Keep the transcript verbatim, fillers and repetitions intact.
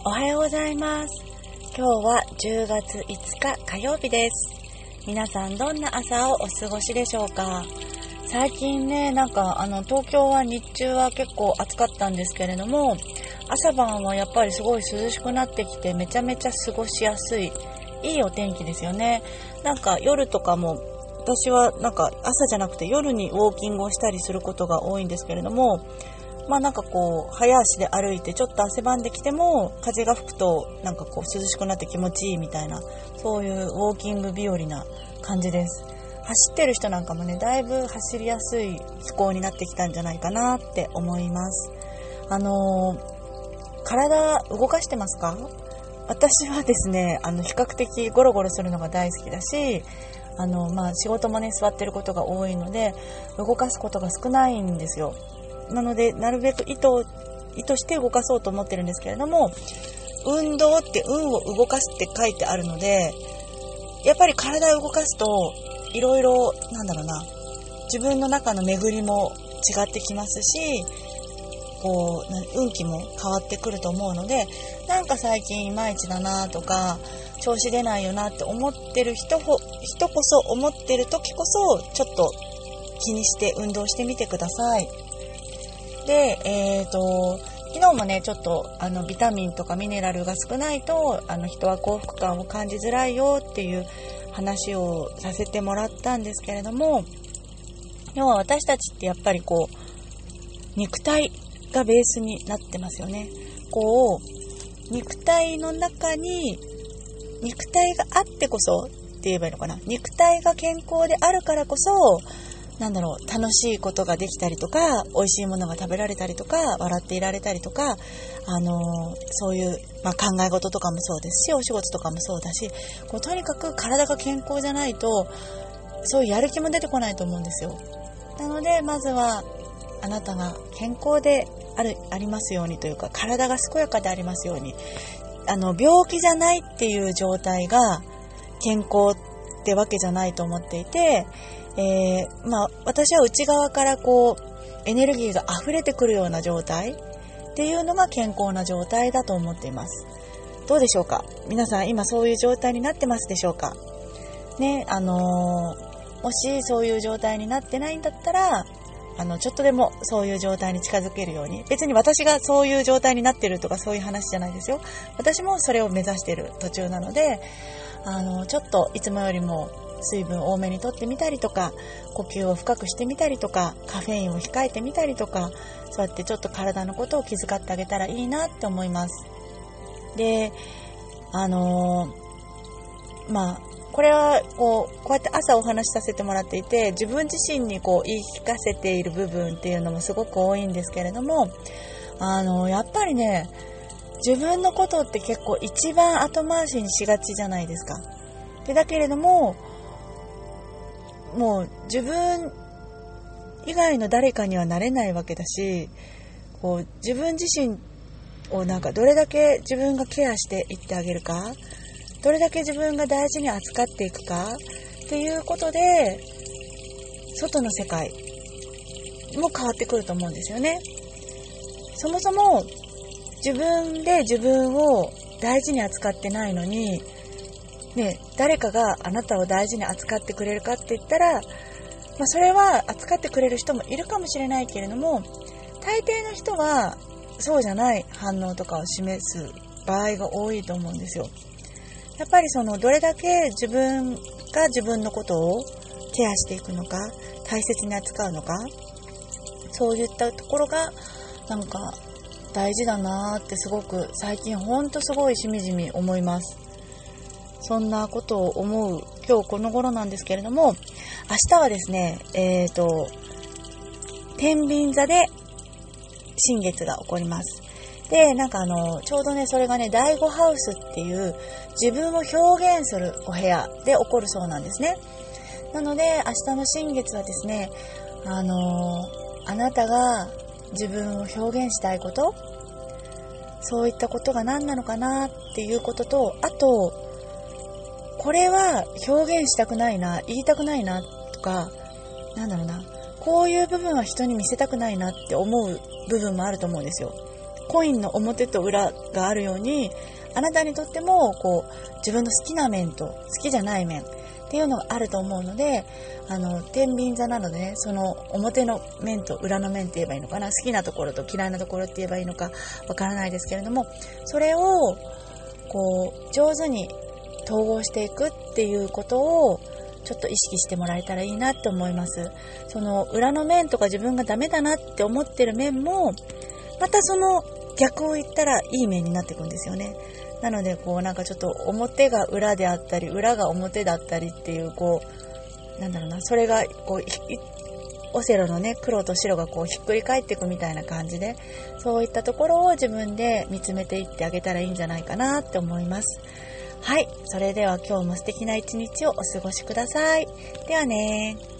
おはようございます。今日はじゅうがついつか火曜日です。皆さんどんな朝をお過ごしでしょうか。最近ね、なんかあの東京は日中は結構暑かったんですけれども、朝晩はやっぱりすごい涼しくなってきてめちゃめちゃ過ごしやすいいいお天気ですよね。なんか夜とかも私はなんか朝じゃなくて夜にウォーキングをしたりすることが多いんですけれども、まあなんかこう早足で歩いてちょっと汗ばんできても風が吹くとなんかこう涼しくなって気持ちいいみたいな、そういうウォーキング日和な感じです。走ってる人なんかもね、だいぶ走りやすい気候になってきたんじゃないかなって思います。あのー、体動かしてますか？私はですね、あの比較的ゴロゴロするのが大好きだし、あのまあ仕事もね座ってることが多いので動かすことが少ないんですよ。なのでなるべく意図、意図して動かそうと思ってるんですけれども、運動って運を動かすって書いてあるので、やっぱり体を動かすといろいろなんだろうな、自分の中の巡りも違ってきますし、こう運気も変わってくると思うので、なんか最近いまいちだなとか調子出ないよなって思ってる人ほ人こそ思ってる時こそちょっと気にして運動してみてください。で、えーと昨日もねちょっとあのビタミンとかミネラルが少ないとあの人は幸福感を感じづらいよっていう話をさせてもらったんですけれども、要は私たちってやっぱりこう肉体がベースになってますよね。こう肉体の中に肉体があってこそって言えばいいのかな、肉体が健康であるからこそなんだろう、楽しいことができたりとか、美味しいものが食べられたりとか、笑っていられたりとか、あのー、そういう、まあ、考え事とかもそうですし、お仕事とかもそうだし、こうとにかく体が健康じゃないとそういうやる気も出てこないと思うんですよ。なのでまずはあなたが健康である、ありますようにというか、体が健やかでありますように、あの病気じゃないっていう状態が健康ってわけじゃないと思っていて、えー、まあ私は内側からこうエネルギーが溢れてくるような状態っていうのが健康な状態だと思っています。どうでしょうか？皆さん今そういう状態になってますでしょうかね。あのー、もしそういう状態になってないんだったら、あのちょっとでもそういう状態に近づけるように、別に私がそういう状態になってるとかそういう話じゃないですよ。私もそれを目指している途中なので、あのちょっといつもよりも水分多めにとってみたりとか、呼吸を深くしてみたりとか、カフェインを控えてみたりとか、そうやってちょっと体のことを気遣ってあげたらいいなって思います。で、あのー、まあこれはこう、こうやって朝お話しさせてもらっていて、自分自身にこう言い聞かせている部分っていうのもすごく多いんですけれども、あのやっぱりね、自分のことって結構一番後回しにしがちじゃないですか。でだけれども、もう自分以外の誰かにはなれないわけだし、こう自分自身をなんかどれだけ自分がケアしていってあげるか、どれだけ自分が大事に扱っていくかっていうことで、外の世界も変わってくると思うんですよね。そもそも自分で自分を大事に扱ってないのにね、誰かがあなたを大事に扱ってくれるかって言ったら、まあ、それは扱ってくれる人もいるかもしれないけれども、大抵の人はそうじゃない反応とかを示す場合が多いと思うんですよ。やっぱりそのどれだけ自分が自分のことをケアしていくのか、大切に扱うのか、そういったところがなんか大事だなってすごく最近ほんとすごいしみじみ思います。そんなことを思う今日この頃なんですけれども、明日はですね、えーと、天秤座で新月が起こります。で、なんかあの、ちょうどね、それがね、だいごハウスっていう自分を表現するお部屋で起こるそうなんですね。なので、明日の新月はですね、あの、あなたが自分を表現したいこと、そういったことが何なのかなっていうことと、あと、これは表現したくないな、言いたくないなとか、なんだろうな、こういう部分は人に見せたくないなって思う部分もあると思うんですよ。 コインの表と裏があるように、あなたにとってもこう自分の好きな面と好きじゃない面っていうのがあると思うので、あの天秤座なのでね、その表の面と裏の面って言えばいいのかな、好きなところと嫌いなところって言えばいいのかわからないですけれども、それをこう上手に統合していくっていうことをちょっと意識してもらえたらいいなって思います。その裏の面とか自分がダメだなって思ってる面も、またその逆を言ったらいい面になっていくんですよね。なのでこうなんかちょっと表が裏であったり裏が表だったりっていうこうなんだろうな、それがこうオセロのね黒と白がこうひっくり返っていくみたいな感じで、そういったところを自分で見つめていってあげたらいいんじゃないかなって思います。はい、それでは今日も素敵な一日をお過ごしください。ではね。